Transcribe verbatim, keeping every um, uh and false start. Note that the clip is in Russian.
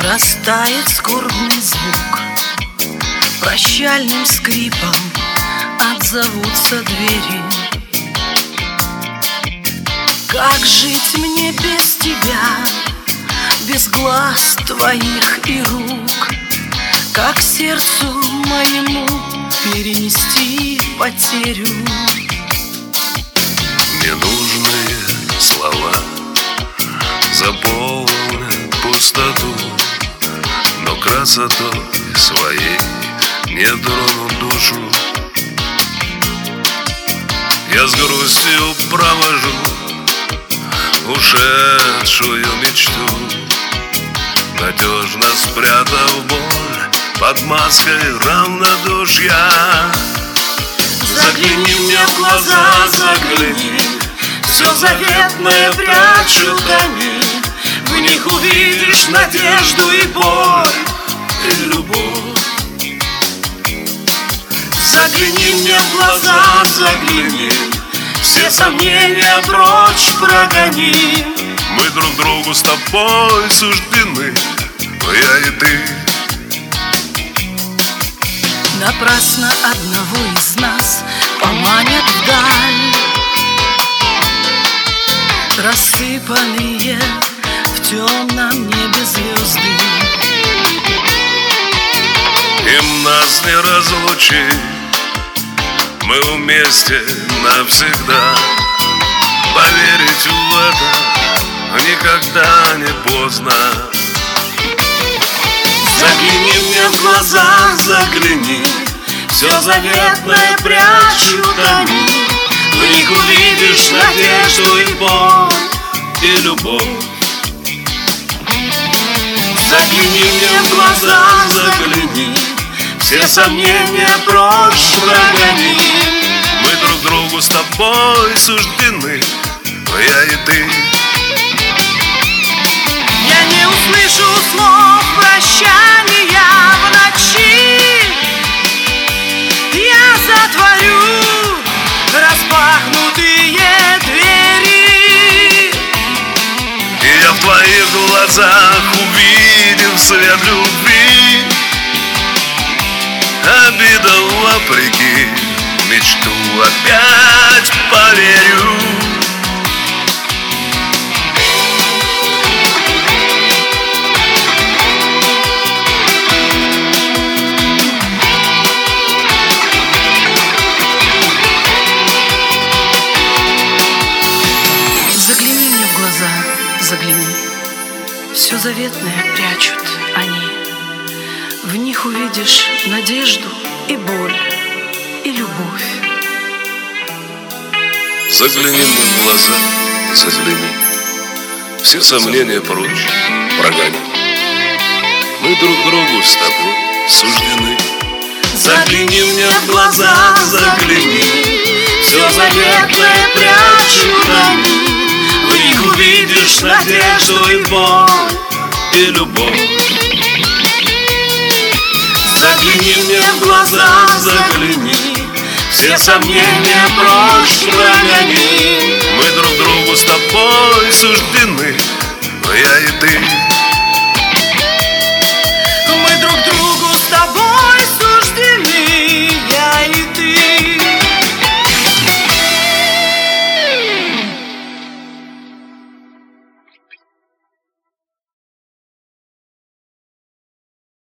Растает скорбный звук, прощальным скрипом отзовутся двери. Как жить мне без тебя, без глаз твоих и рук? Как сердцу моему перенести потерю? Ненужные слова заполнят пустоту, но красотой своей не тронут душу. Я с грустью провожу ушедшую мечту, надежно спрятав боль под маской равнодушия. Загляни мне в глаза, загляни, все заветное прячут они. В них увидишь надежду и боль, и любовь. Загляни мне в глаза, загляни, все сомнения прочь прогони. Мы друг другу с тобой суждены, я и ты. Напрасно одного из нас поманят вдаль рассыпанные в темном небе звезды. Им нас не разлучить, мы вместе навсегда. Поверить в это никогда не поздно. Загляни мне в глаза, загляни, все заветное прячут они. В них увидишь надежду и боль, и любовь. Загляни мне в глаза, загляни, все сомнения прочь прогони. Мы друг другу с тобой суждены, я и ты. Я не услышу слов прощания в ночи. Я затворю распахнутые двери. И я в твоих глазах увидел свет любви. Обидел вопреки, мечту опять поверю. Загляни мне в глаза, загляни, все заветное прячут они. В них увидишь надежду и боль, и любовь. Загляни мне в глаза, загляни, все сомнения прочь прогони. Мы друг другу с тобой суждены. Загляни мне в глаза, загляни, все заветное прячут они. В них увидишь надежду и боль, и любовь. Загляни мне в глаза, загляни, все сомнения прочь прогони. Мы друг другу с тобой суждены, я и ты.